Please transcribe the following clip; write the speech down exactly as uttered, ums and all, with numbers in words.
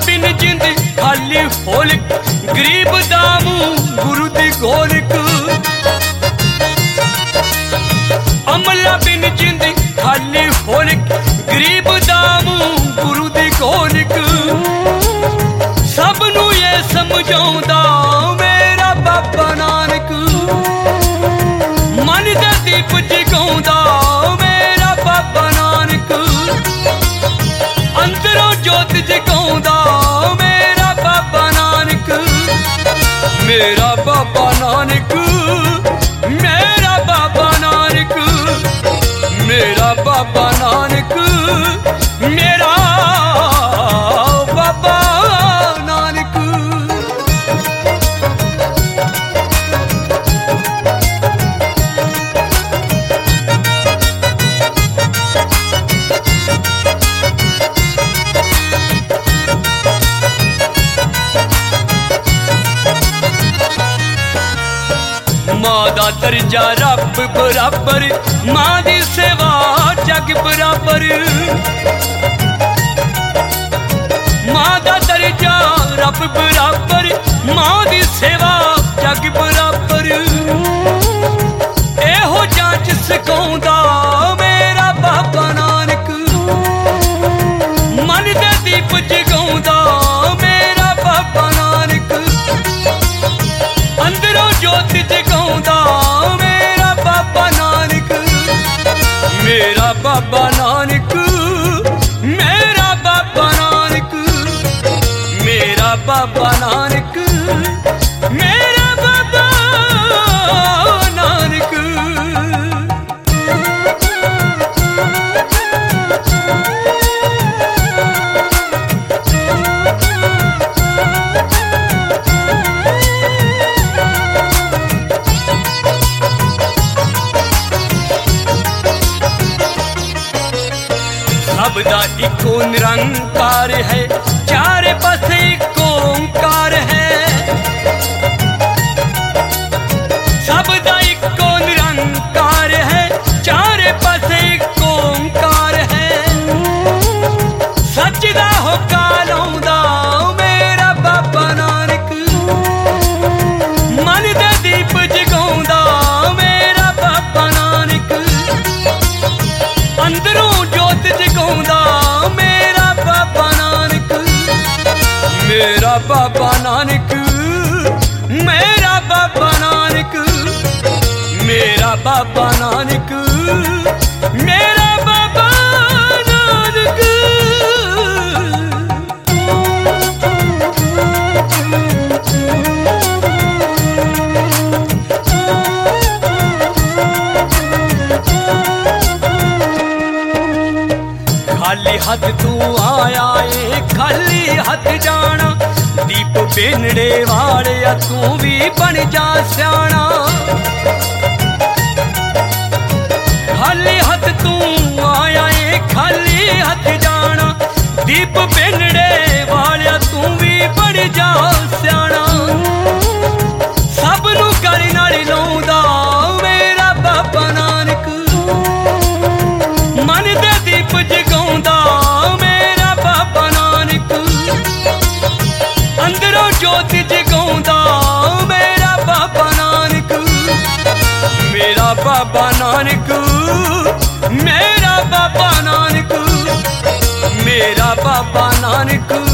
बिन जिंद खाली होलिक गरीब दामू गुरु दी गोलिक अमला बिन जिंद खाली होलिक गरीब दामू गुरु दी गोलिक सबनू ये समझाउंदा मेरा बाबा नानक मन दे दीप जगाउंदा मेरा बाबा नानक अंदरों जोत जगाउंदा मेरा बाबा नानक मेरा बाबा नानक मेरा बाबा नानक मेरा बाबा नानक मेरा बाबा नानक। मां दा दर्जा रब बराबर मां दी सेवा जग बराबर मां दा दर्जा रब बराबर मां दी सेवा जग बराबर एहो जांच सिखाउंदा मेरा बाबा नानक मन दे दीप जगाउंदा मेरा बाबा नानक अंदरों जोत जगाउंदा मेरा बाबा नानक मेरा बाबा नानक मेरा बाबा नानक मेरा बाबा नानक मेरा बाबा नानक। सबदा इको निरंकार है चारे पासे इको ओंकार है सबदा इको निरंकार है चारे पासे इको ओंकार है सच दा होका लाउंदा मेरा बाबा नानक मन दे दीप जगाउंदा मेरा बाबा नानक अंदरों जोत जगाउंदा मेरा बाबा नानक मेरा बाबा नानक मेरा बाबा नानक मेरा बाबा नानक मेरा बाबा नानक। खाली हाथ तू आया ए खाली हाथ जाना दीप बेनड़े वाले तू भी बन जा स्याना खाली हाथ तू आया ए खाली हाथ जाना दीप बेनड़े वाले तू भी बन जा स्याना सबनू गल नाल लाउंदा मेरा बाबा नानक मन दे दीप जगाउंदा मेरा बाबा नानक अंदरों जोत जगाउंदा मेरा बाबा नानक मेरा बाबा नानक मेरा बाबा नानक मेरा बाबा नानक।